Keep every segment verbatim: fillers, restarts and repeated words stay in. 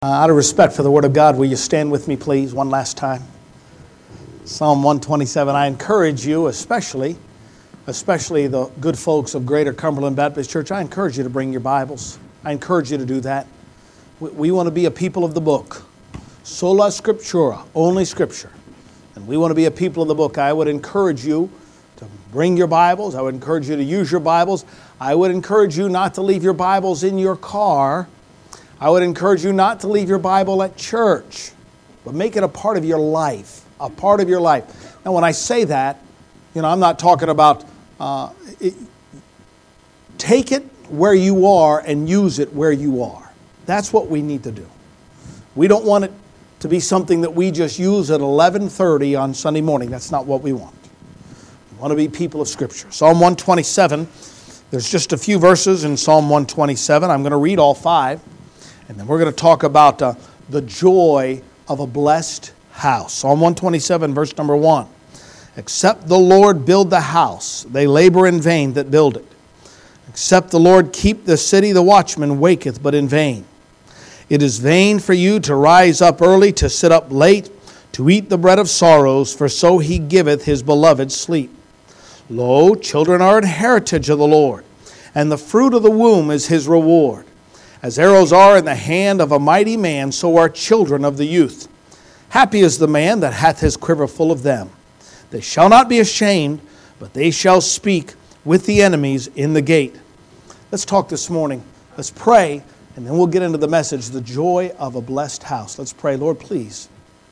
Uh, out of respect for the Word of God, will you stand with me, please, one last time? Psalm one twenty-seven. I encourage you, especially, especially the good folks of Greater Cumberland Baptist Church, I encourage you to bring your Bibles. I encourage you to do that. We, we want to be a people of the book. Sola Scriptura, only Scripture. And we want to be a people of the book. I would encourage you to bring your Bibles. I would encourage you to use your Bibles. I would encourage you not to leave your Bibles in your car. I would encourage you not to leave your Bible at church, but make it a part of your life, a part of your life. Now, when I say that, you know, I'm not talking about, uh, it, take it where you are and use it where you are. That's what we need to do. We don't want it to be something that we just use at eleven thirty on Sunday morning. That's not what we want. We want to be people of Scripture. Psalm one twenty-seven, there's just a few verses in Psalm one twenty-seven. I'm going to read all five. And then we're going to talk about uh, the joy of a blessed house. Psalm one twenty-seven, verse number one. Except the Lord build the house, they labor in vain that build it. Except the Lord keep the city, the watchman waketh but in vain. It is vain for you to rise up early, to sit up late, to eat the bread of sorrows, for so he giveth his beloved sleep. Lo, children are an heritage of the Lord, and the fruit of the womb is his reward. As arrows are in the hand of a mighty man, so are children of the youth. Happy is the man that hath his quiver full of them. They shall not be ashamed, but they shall speak with the enemies in the gate. Let's talk this morning. Let's pray, and then we'll get into the message, the joy of a blessed house. Let's pray. Lord, please,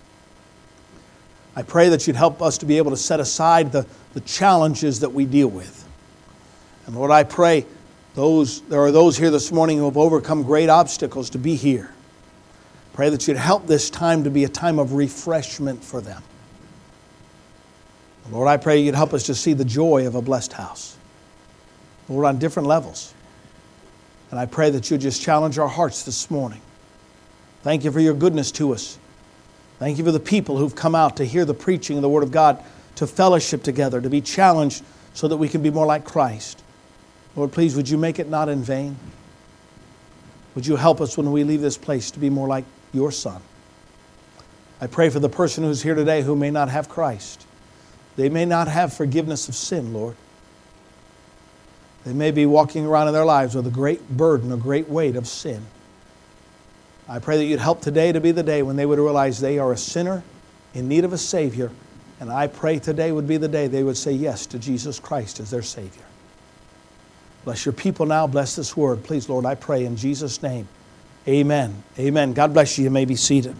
I pray that you'd help us to be able to set aside the, the challenges that we deal with. And Lord, I pray Those, there are those here this morning who have overcome great obstacles to be here. Pray that you'd help this time to be a time of refreshment for them. Lord, I pray you'd help us to see the joy of a blessed house. Lord, on different levels. And I pray that you'd just challenge our hearts this morning. Thank you for your goodness to us. Thank you for the people who've come out to hear the preaching of the Word of God, to fellowship together, to be challenged so that we can be more like Christ. Lord, please, would you make it not in vain? Would you help us when we leave this place to be more like your Son? I pray for the person who's here today who may not have Christ. They may not have forgiveness of sin, Lord. They may be walking around in their lives with a great burden, a great weight of sin. I pray that you'd help today to be the day when they would realize they are a sinner in need of a Savior. And I pray today would be the day they would say yes to Jesus Christ as their Savior. Bless your people now. Bless this word. Please, Lord, I pray in Jesus' name. Amen. Amen. God bless you. You may be seated.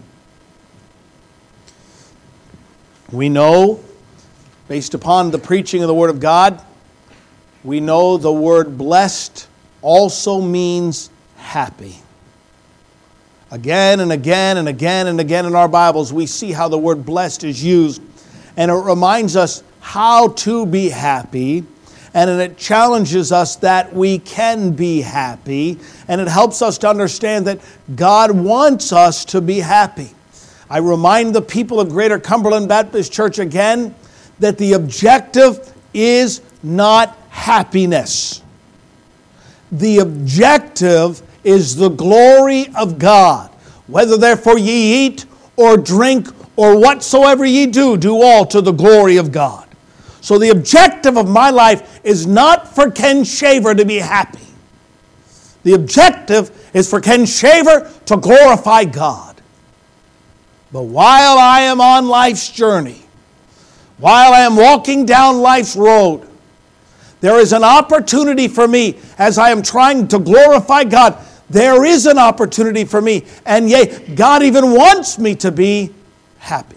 We know, based upon the preaching of the Word of God, we know the word blessed also means happy. Again and again and again and again in our Bibles, we see how the word blessed is used. And it reminds us how to be happy. And it challenges us that we can be happy. And it helps us to understand that God wants us to be happy. I remind the people of Greater Cumberland Baptist Church again that the objective is not happiness. The objective is the glory of God. Whether therefore ye eat or drink or whatsoever ye do, do all to the glory of God. So the objective of my life is not for Ken Shaver to be happy. The objective is for Ken Shaver to glorify God. But while I am on life's journey, while I am walking down life's road, there is an opportunity for me as I am trying to glorify God. There is an opportunity for me, and yea, God even wants me to be happy.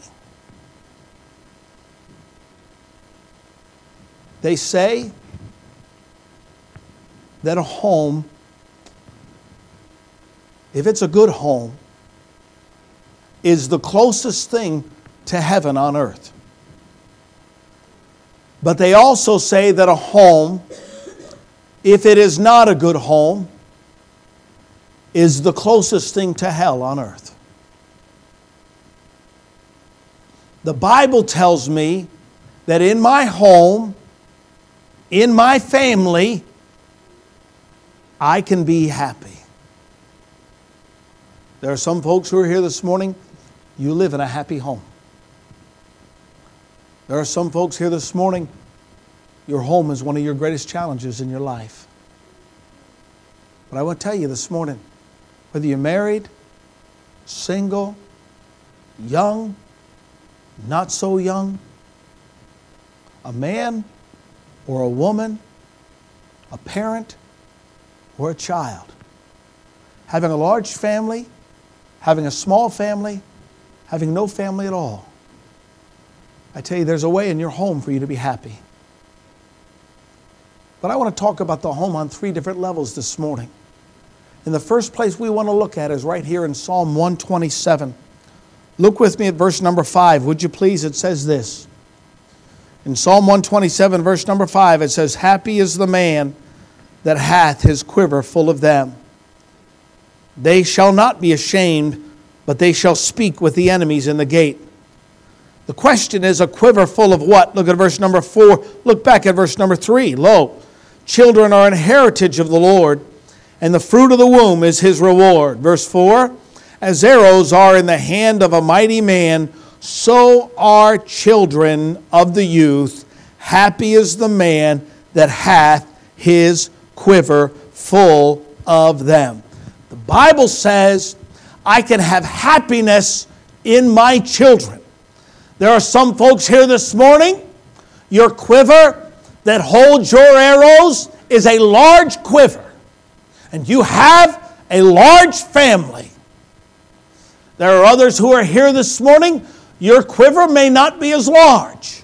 They say that a home, if it's a good home, is the closest thing to heaven on earth. But they also say that a home, if it is not a good home, is the closest thing to hell on earth. The Bible tells me that in my home, in my family, I can be happy. There are some folks who are here this morning, you live in a happy home. There are some folks here this morning, your home is one of your greatest challenges in your life. But I want to tell you this morning, whether you're married, single, young, not so young, a man or a woman, a parent or a child, having a large family, having a small family, having no family at all, I tell you, there's a way in your home for you to be happy. But I want to talk about the home on three different levels this morning. And the first place we want to look at is right here in Psalm one twenty-seven. Look with me at verse number five, would you please? It says this. In Psalm one twenty-seven, verse number five, it says, "Happy is the man that hath his quiver full of them. They shall not be ashamed, but they shall speak with the enemies in the gate." The question is, a quiver full of what? Look at verse number four. Look back at verse number three. "Lo, children are an heritage of the Lord, and the fruit of the womb is his reward." Verse four, "As arrows are in the hand of a mighty man, so are children of the youth. Happy is the man that hath his quiver full of them." The Bible says, I can have happiness in my children. There are some folks here this morning, your quiver that holds your arrows is a large quiver, and you have a large family. There are others who are here this morning, your quiver may not be as large,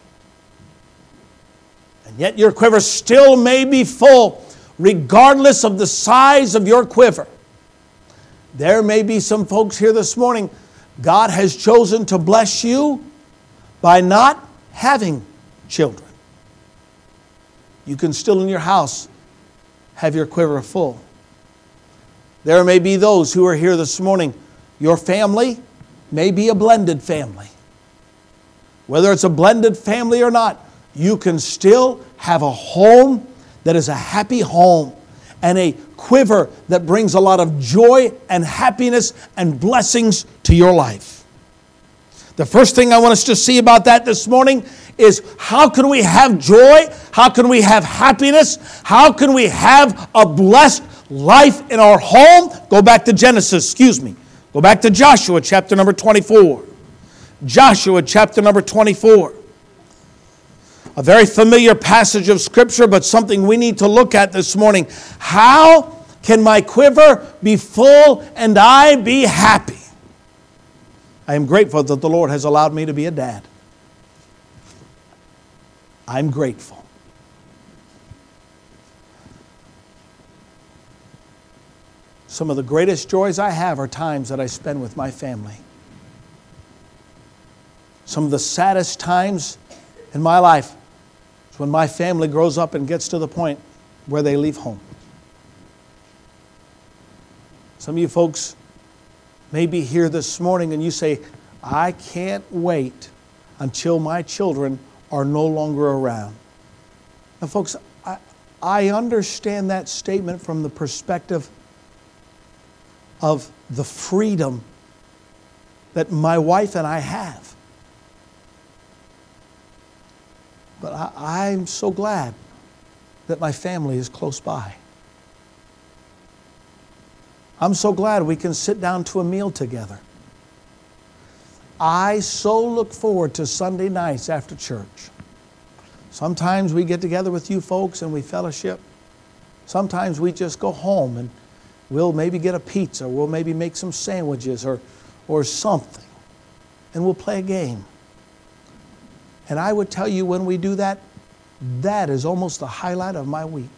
and yet your quiver still may be full, regardless of the size of your quiver. There may be some folks here this morning, God has chosen to bless you by not having children. You can still in your house have your quiver full. There may be those who are here this morning, your family may be a blended family. Whether it's a blended family or not, you can still have a home that is a happy home and a quiver that brings a lot of joy and happiness and blessings to your life. The first thing I want us to see about that this morning is, how can we have joy? How can we have happiness? How can we have a blessed life in our home? Go back to Genesis, excuse me. Go back to Joshua chapter number twenty-four. Joshua chapter number twenty-four. A very familiar passage of Scripture, but something we need to look at this morning. How can my quiver be full and I be happy? I am grateful that the Lord has allowed me to be a dad. I'm grateful. Some of the greatest joys I have are times that I spend with my family. Some of the saddest times in my life is when my family grows up and gets to the point where they leave home. Some of you folks may be here this morning and you say, I can't wait until my children are no longer around. Now folks, I, I understand that statement from the perspective of the freedom that my wife and I have. But I, I'm so glad that my family is close by. I'm so glad we can sit down to a meal together. I so look forward to Sunday nights after church. Sometimes we get together with you folks and we fellowship. Sometimes we just go home and we'll maybe get a pizza, we'll maybe make some sandwiches or, or something, and we'll play a game. And I would tell you, when we do that, that is almost the highlight of my week.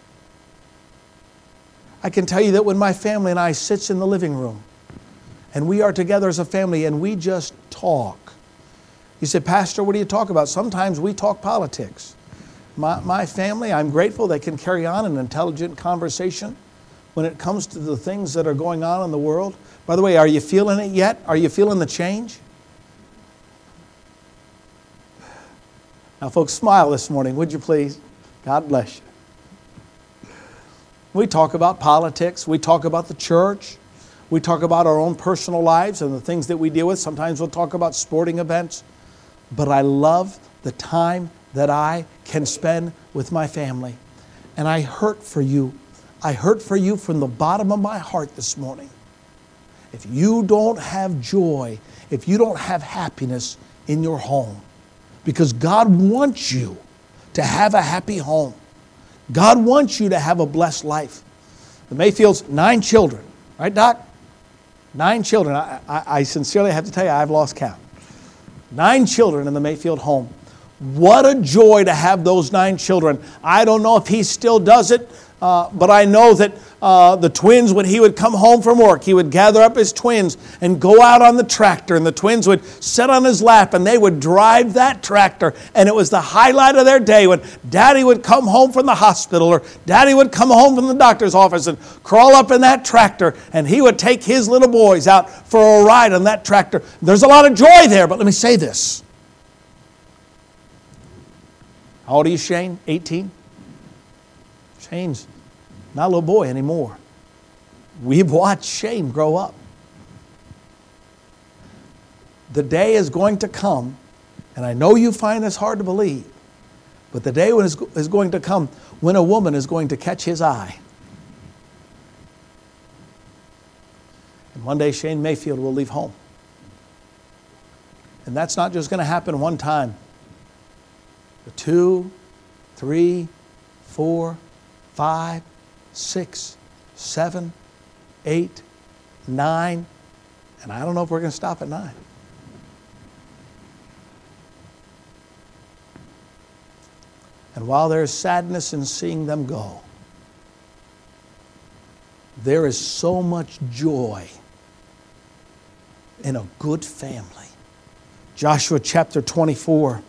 I can tell you that when my family and I sits in the living room and we are together as a family and we just talk. You say, Pastor, what do you talk about? Sometimes we talk politics. My, my family, I'm grateful they can carry on an intelligent conversation when it comes to the things that are going on in the world. By the way, are you feeling it yet? Are you feeling the change? Now, folks, smile this morning, would you please? God bless you. We talk about politics. We talk about the church. We talk about our own personal lives and the things that we deal with. Sometimes we'll talk about sporting events. But I love the time that I can spend with my family. And I hurt for you. I hurt for you from the bottom of my heart this morning. If you don't have joy, if you don't have happiness in your home, because God wants you to have a happy home. God wants you to have a blessed life. The Mayfields, nine children. Right, Doc? Nine children. I, I, I sincerely have to tell you, I've lost count. Nine children in the Mayfield home. What a joy to have those nine children. I don't know if he still does it, uh, but I know that uh, the twins, when he would come home from work, he would gather up his twins and go out on the tractor, and the twins would sit on his lap and they would drive that tractor, and it was the highlight of their day when Daddy would come home from the hospital or Daddy would come home from the doctor's office and crawl up in that tractor, and he would take his little boys out for a ride on that tractor. There's a lot of joy there, but let me say this. How old are you, Shane? eighteen? Shane's not a little boy anymore. We've watched Shane grow up. The day is going to come, and I know you find this hard to believe, but the day is going to come when a woman is going to catch his eye. And one day Shane Mayfield will leave home. And that's not just going to happen one time. But two, three, four, five, six, seven, eight, nine, and I don't know if we're going to stop at nine. And while there is sadness in seeing them go, there is so much joy in a good family. Joshua chapter twenty-four.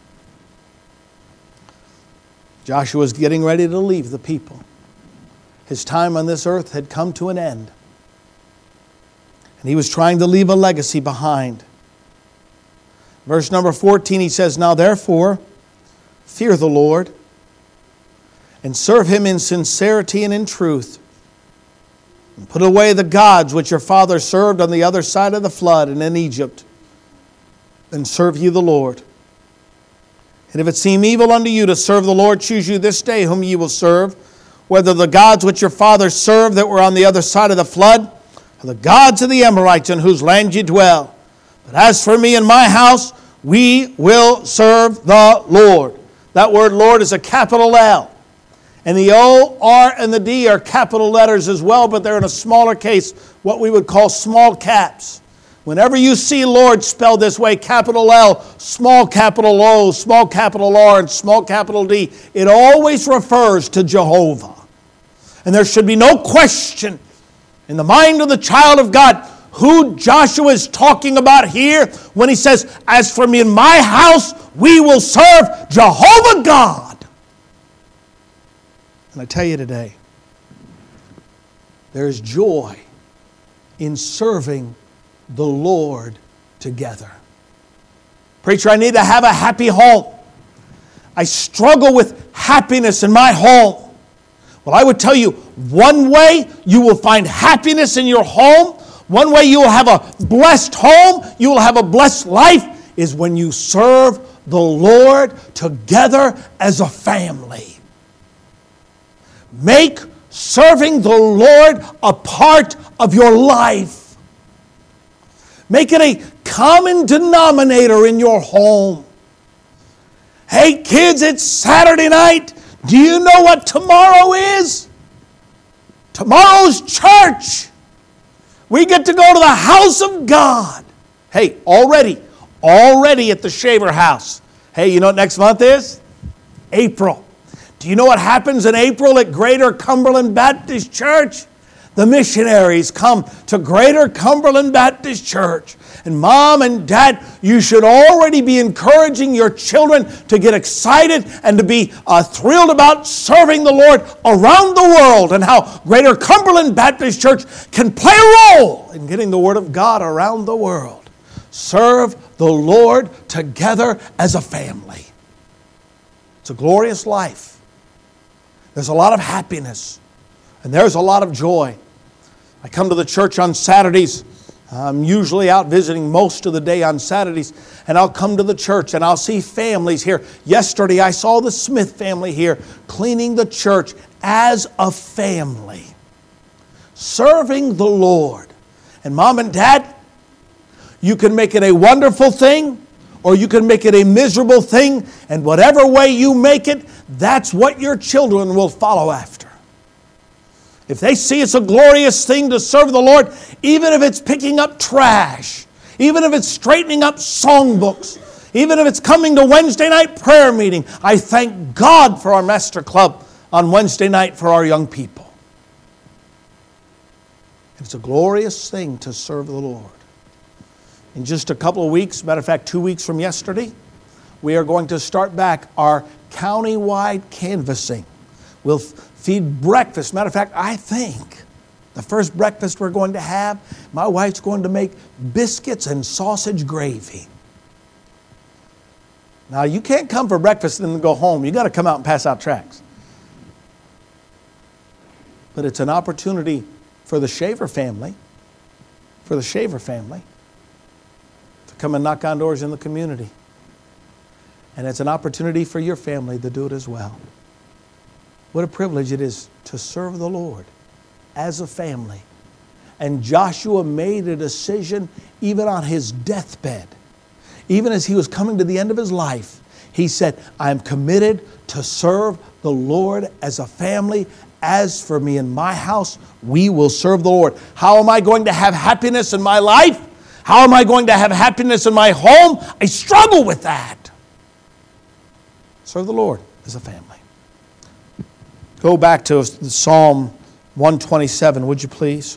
Joshua was getting ready to leave the people. His time on this earth had come to an end. And he was trying to leave a legacy behind. Verse number fourteen, he says, "Now therefore, fear the Lord, and serve Him in sincerity and in truth. And put away the gods which your fathers served on the other side of the flood and in Egypt. And serve ye the Lord. And if it seem evil unto you to serve the Lord, choose you this day whom ye will serve, whether the gods which your fathers served that were on the other side of the flood, or the gods of the Amorites in whose land ye dwell. But as for me and my house, we will serve the Lord." That word Lord is a capital L. And the O, R, and the D are capital letters as well, but they're in a smaller case, what we would call small caps. Whenever you see Lord spelled this way, capital L, small capital O, small capital R, and small capital D, it always refers to Jehovah. And there should be no question in the mind of the child of God who Joshua is talking about here when he says, "As for me and my house, we will serve Jehovah God." And I tell you today, there is joy in serving the Lord together. Preacher, I need to have a happy home. I struggle with happiness in my home. Well, I would tell you, one way you will find happiness in your home, one way you will have a blessed home, you will have a blessed life, is when you serve the Lord together as a family. Make serving the Lord a part of your life. Make it a common denominator in your home. Hey kids, it's Saturday night. Do you know what tomorrow is? Tomorrow's church. We get to go to the house of God. Hey, already, already at the Shaver House. Hey, you know what next month is? April. Do you know what happens in April at Greater Cumberland Baptist Church? The missionaries come to Greater Cumberland Baptist Church. And Mom and Dad, you should already be encouraging your children to get excited and to be uh, thrilled about serving the Lord around the world, and how Greater Cumberland Baptist Church can play a role in getting the Word of God around the world. Serve the Lord together as a family. It's a glorious life. There's a lot of happiness. And there's a lot of joy. I come to the church on Saturdays. I'm usually out visiting most of the day on Saturdays, and I'll come to the church and I'll see families here. Yesterday I saw the Smith family here cleaning the church as a family, serving the Lord. And Mom and Dad, you can make it a wonderful thing or you can make it a miserable thing, and whatever way you make it, that's what your children will follow after. If they see it's a glorious thing to serve the Lord, even if it's picking up trash, even if it's straightening up songbooks, even if it's coming to Wednesday night prayer meeting, I thank God for our Master Club on Wednesday night for our young people. It's a glorious thing to serve the Lord. In just a couple of weeks, matter of fact, two weeks from yesterday, we are going to start back our county-wide canvassing. We'll feed breakfast. Matter of fact, I think the first breakfast we're going to have, my wife's going to make biscuits and sausage gravy. Now, you can't come for breakfast and then go home. You've got to come out and pass out tracts. But it's an opportunity for the Shaver family, for the Shaver family, to come and knock on doors in the community. And it's an opportunity for your family to do it as well. What a privilege it is to serve the Lord as a family. And Joshua made a decision even on his deathbed. Even as he was coming to the end of his life, he said, I am committed to serve the Lord as a family. As for me and my house, we will serve the Lord. How am I going to have happiness in my life? How am I going to have happiness in my home? I struggle with that. Serve the Lord as a family. Go back to Psalm one twenty-seven, would you please?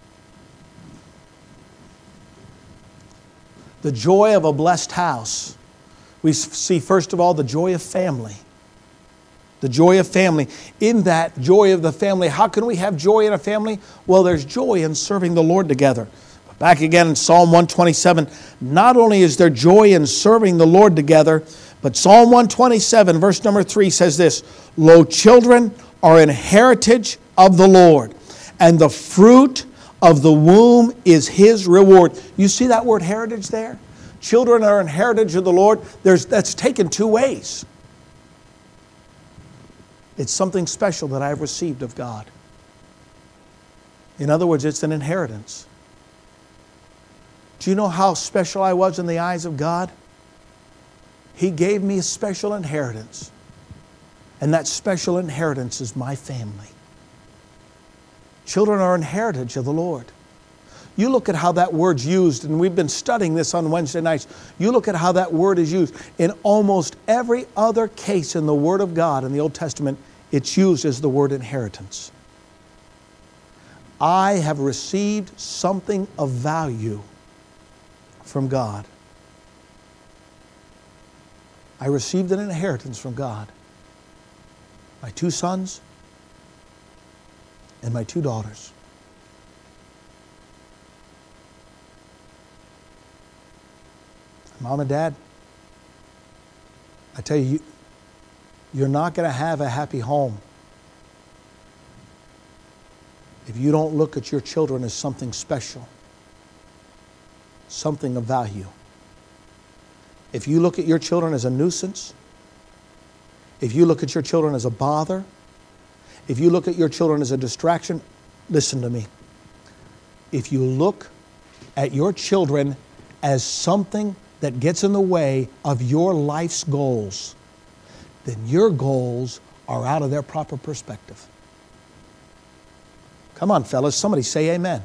The joy of a blessed house. We see, first of all, the joy of family. The joy of family. In that joy of the family, how can we have joy in a family? Well, there's joy in serving the Lord together. Back again in Psalm one twenty-seven, not only is there joy in serving the Lord together, but Psalm one twenty-seven, verse number three says this, Lo, children are an heritage of the Lord, and the fruit of the womb is His reward. You see that word heritage there? Children are an heritage of the Lord. There's, that's taken two ways. It's something special that I've received of God. In other words, it's an inheritance. Do you know how special I was in the eyes of God? He gave me a special inheritance. And that special inheritance is my family. Children are an heritage of the Lord. You look at how that word's used, and we've been studying this on Wednesday nights. You look at how that word is used. In almost every other case in the Word of God in the Old Testament, it's used as the word inheritance. I have received something of value from God. I received an inheritance from God. My two sons and my two daughters. Mom and Dad, I tell you, you're not going to have a happy home if you don't look at your children as something special, something of value. If you look at your children as a nuisance, if you look at your children as a bother, if you look at your children as a distraction, listen to me. If you look at your children as something that gets in the way of your life's goals, then your goals are out of their proper perspective. Come on, fellas, somebody say amen.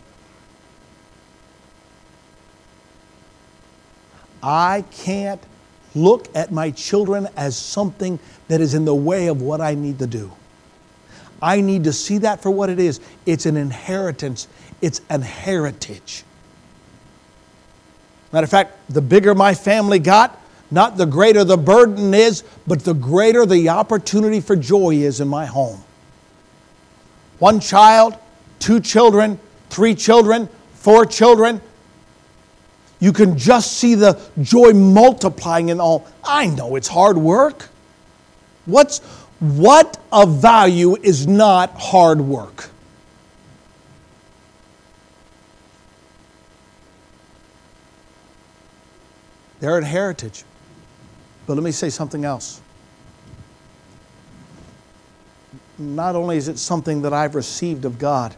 I can't look at my children as something that is in the way of what I need to do. I need to see that for what it is. It's an inheritance. It's an heritage. Matter of fact, the bigger my family got, not the greater the burden is, but the greater the opportunity for joy is in my home. One child, two children, three children, four children. You can just see the joy multiplying in all. I know it's hard work. What's, what of value is not hard work? They're an heritage. But let me say something else. Not only is it something that I've received of God,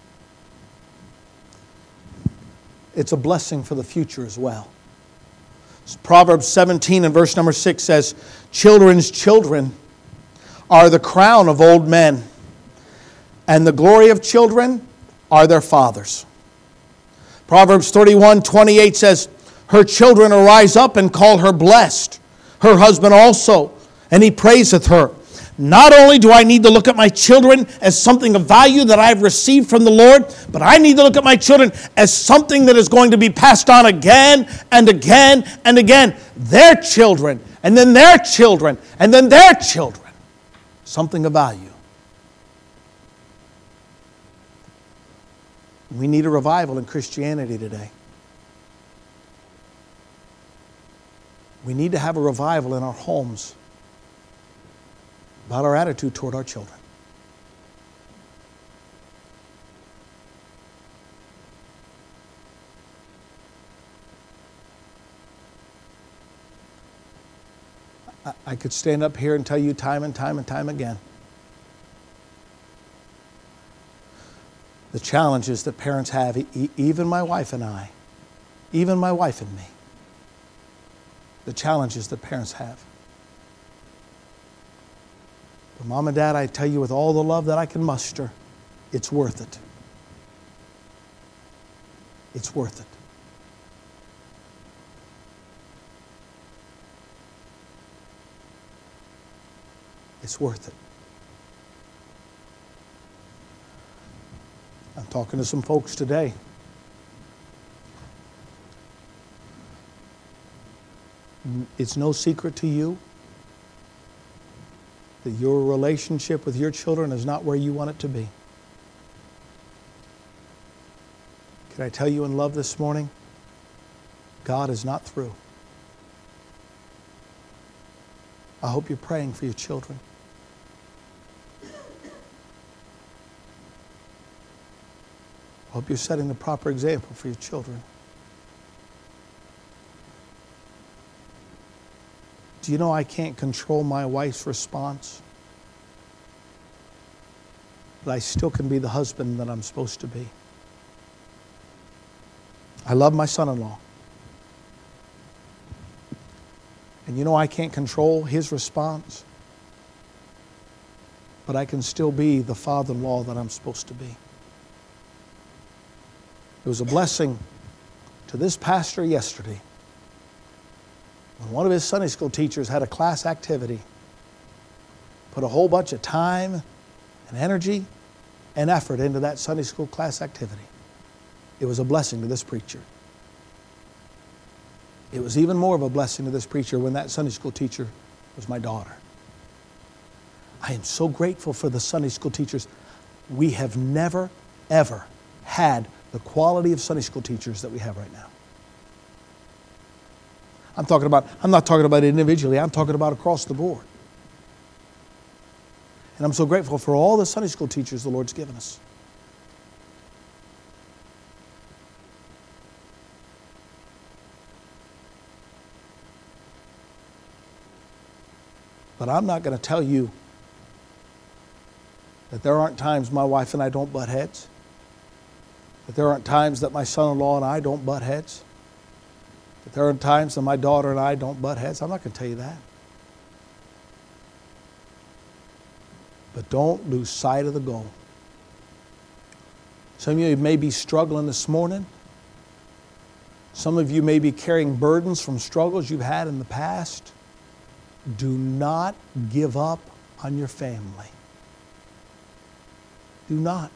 it's a blessing for the future as well. Proverbs seventeen and verse number six says, children's children are the crown of old men, and the glory of children are their fathers. Proverbs thirty-one twenty-eight says, her children arise up and call her blessed, her husband also, and he praiseth her. Not only do I need to look at my children as something of value that I've received from the Lord, but I need to look at my children as something that is going to be passed on again and again and again. Their children, and then their children, and then their children. Something of value. We need a revival in Christianity today. We need to have a revival in our homes about our attitude toward our children. I, I could stand up here and tell you time and time and time again the challenges that parents have, e- even my wife and I, even my wife and me, the challenges that parents have. But Mom and Dad, I tell you with all the love that I can muster, it's worth it. It's worth it. It's worth it. I'm talking to some folks today. It's no secret to you that your relationship with your children is not where you want it to be. Can I tell you in love this morning? God is not through. I hope you're praying for your children. I hope you're setting the proper example for your children. Do you know I can't control my wife's response? But I still can be the husband that I'm supposed to be. I love my son-in-law. And you know I can't control his response. But I can still be the father-in-law that I'm supposed to be. It was a blessing to this pastor yesterday when one of his Sunday school teachers had a class activity, put a whole bunch of time and energy and effort into that Sunday school class activity. It was a blessing to this preacher. It was even more of a blessing to this preacher when that Sunday school teacher was my daughter. I am so grateful for the Sunday school teachers. We have never, ever had the quality of Sunday school teachers that we have right now. I'm talking about, I'm not talking about individually, I'm talking about across the board. And I'm so grateful for all the Sunday school teachers the Lord's given us. But I'm not going to tell you that there aren't times my wife and I don't butt heads. That there aren't times that my son-in-law and I don't butt heads. That there are times that my daughter and I don't butt heads. I'm not going to tell you that. But don't lose sight of the goal. Some of you may be struggling this morning. Some of you may be carrying burdens from struggles you've had in the past. Do not give up on your family. Do not.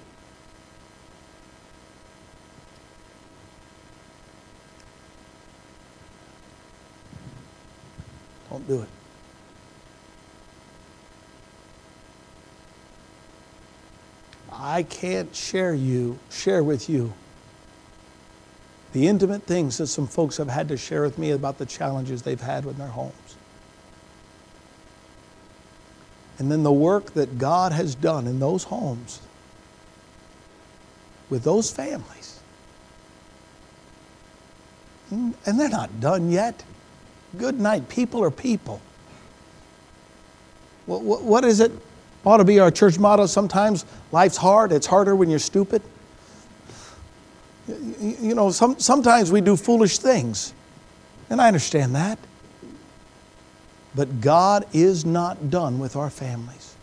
Don't do it. I can't share you, share with you the intimate things that some folks have had to share with me about the challenges they've had with their homes. And then the work that God has done in those homes with those families. And they're not done yet. Good night. People are people. What, what, what is it? Ought to be our church motto. Sometimes life's hard. It's harder when you're stupid. You, you know, some, sometimes we do foolish things. And I understand that. But God is not done with our families.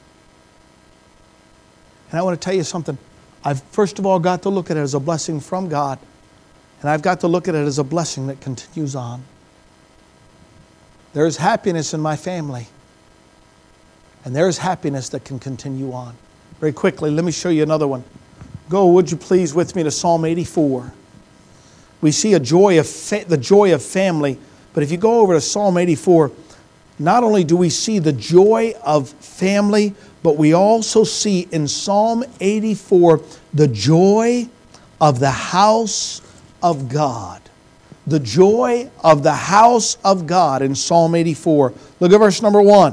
And I want to tell you something. I've first of all got to look at it as a blessing from God. And I've got to look at it as a blessing that continues on. There is happiness in my family. And there is happiness that can continue on. Very quickly, let me show you another one. Go, would you please, with me to Psalm eighty-four. We see a joy of fa- the joy of family. But if you go over to Psalm eighty-four, not only do we see the joy of family, but we also see in Psalm eighty-four the joy of the house of God. The joy of the house of God in Psalm eighty-four. Look at verse number one.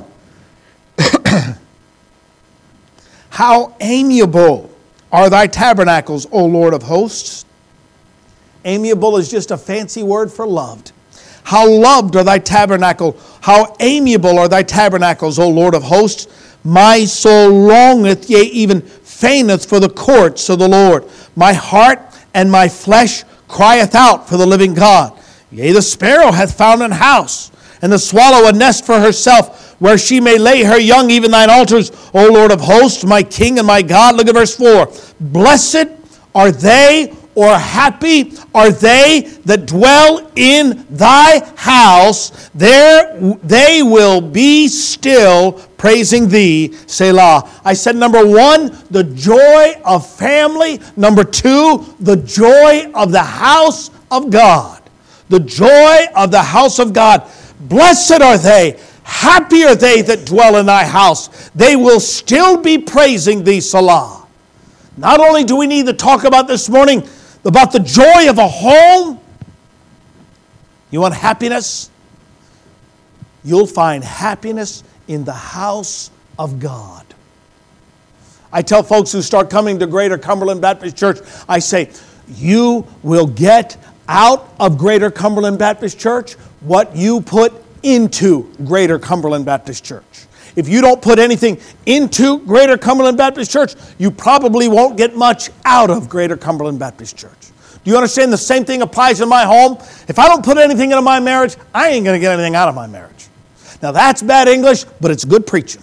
How amiable are thy tabernacles, O Lord of hosts. Amiable is just a fancy word for loved. How loved are thy tabernacle. How amiable are thy tabernacles, O Lord of hosts. My soul longeth, yea, even fainteth for the courts of the Lord. My heart and my flesh crieth out for the living God. Yea, the sparrow hath found an house, and the swallow a nest for herself, where she may lay her young, even thine altars, O Lord of hosts, my King and my God. Look at verse four. Blessed are they, or happy are they that dwell in thy house. There they will be still praising thee, Selah. I said number one, the joy of family. Number two, the joy of the house of God. The joy of the house of God. Blessed are they, happy are they that dwell in thy house. They will still be praising thee, Selah. Not only do we need to talk about this morning about the joy of a home. You want happiness? You'll find happiness in the house of God. I tell folks who start coming to Greater Cumberland Baptist Church, I say, you will get out of Greater Cumberland Baptist Church what you put into Greater Cumberland Baptist Church. If you don't put anything into Greater Cumberland Baptist Church, you probably won't get much out of Greater Cumberland Baptist Church. Do you understand the same thing applies in my home? If I don't put anything into my marriage, I ain't going to get anything out of my marriage. Now that's bad English, but it's good preaching.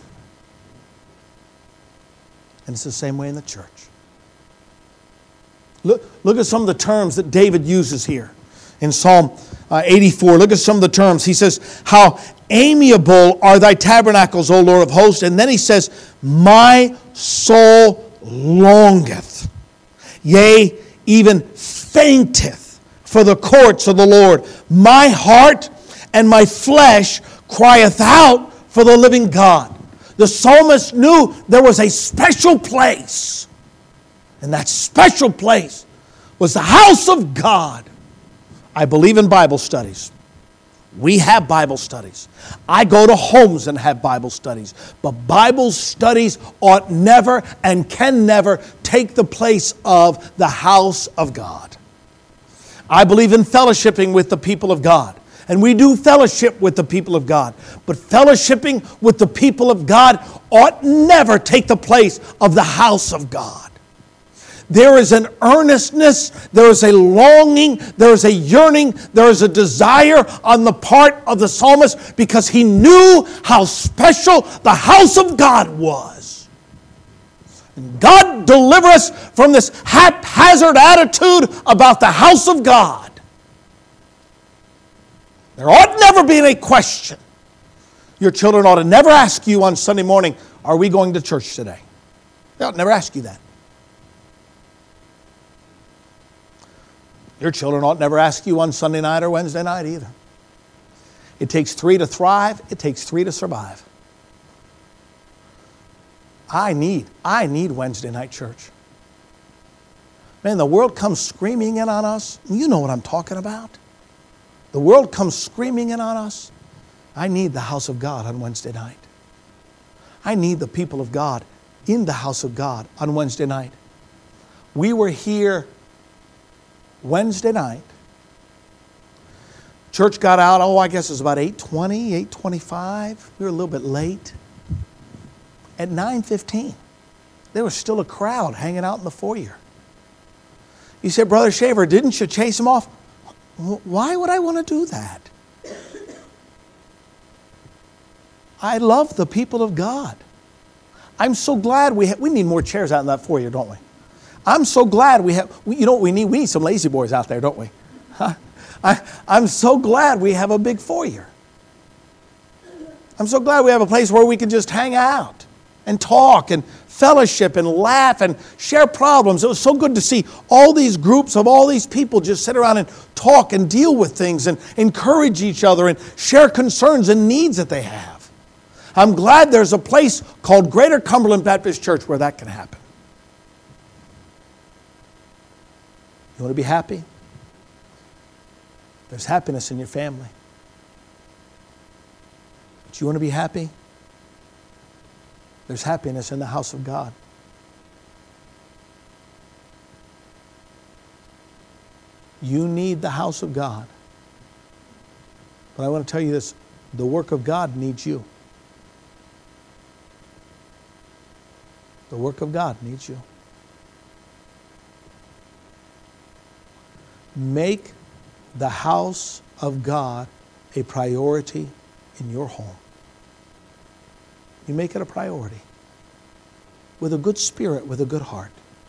And it's the same way in the church. Look, look at some of the terms that David uses here in Psalm uh, eighty-four. Look at some of the terms. He says, how amiable are thy tabernacles, O Lord of hosts. And then he says, my soul longeth, yea, even fainteth for the courts of the Lord. My heart and my flesh crieth out for the living God. The psalmist knew there was a special place. And that special place was the house of God. I believe in Bible studies. We have Bible studies. I go to homes and have Bible studies. But Bible studies ought never and can never take the place of the house of God. I believe in fellowshipping with the people of God. And we do fellowship with the people of God. But fellowshipping with the people of God ought never take the place of the house of God. There is an earnestness, there is a longing, there is a yearning, there is a desire on the part of the psalmist because he knew how special the house of God was. And God deliver us from this haphazard attitude about the house of God. There ought never be any question. Your children ought to never ask you on Sunday morning, are we going to church today? They ought to never ask you that. Your children ought never ask you on Sunday night or Wednesday night either. It takes three to thrive. It takes three to survive. I need, I need Wednesday night church. Man, the world comes screaming in on us. You know what I'm talking about. The world comes screaming in on us. I need the house of God on Wednesday night. I need the people of God in the house of God on Wednesday night. We were here Wednesday night Church got out, oh, I guess it was about eight twenty, eight twenty-five. We were a little bit late. At nine fifteen, there was still a crowd hanging out in the foyer. You said, Brother Shaver, didn't you chase them off? Why would I want to do that? I love the people of God. I'm so glad we have, we need more chairs out in that foyer, don't we? I'm so glad we have, you know what we need? We need some lazy boys out there, don't we? Huh? I, I'm so glad we have a big foyer. I'm so glad we have a place where we can just hang out and talk and fellowship and laugh and share problems. It was so good to see all these groups of all these people just sit around and talk and deal with things and encourage each other and share concerns and needs that they have. I'm glad there's a place called Greater Cumberland Baptist Church where that can happen. You want to be happy? There's happiness in your family. But you want to be happy? There's happiness in the house of God. You need the house of God. But I want to tell you this, the work of God needs you. The work of God needs you. Make the house of God a priority in your home. You make it a priority. With a good spirit, with a good heart.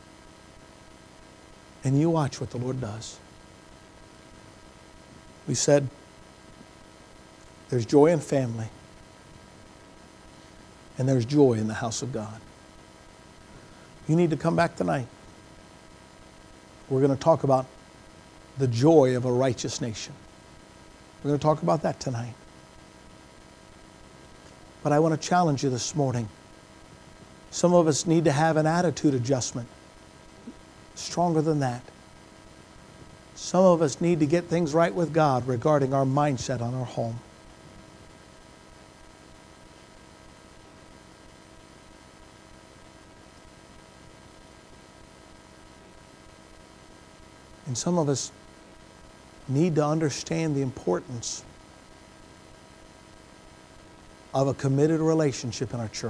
And you watch what the Lord does. We said, there's joy in family. And there's joy in the house of God. You need to come back tonight. We're going to talk about the joy of a righteous nation. We're going to talk about that tonight. But I want to challenge you this morning. Some of us need to have an attitude adjustment. Stronger than that. Some of us need to get things right with God regarding our mindset on our home. And some of us need to understand the importance of a committed relationship in our church.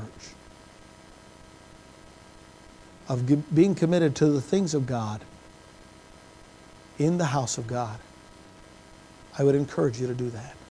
Of being committed to the things of God in the house of God. I would encourage you to do that.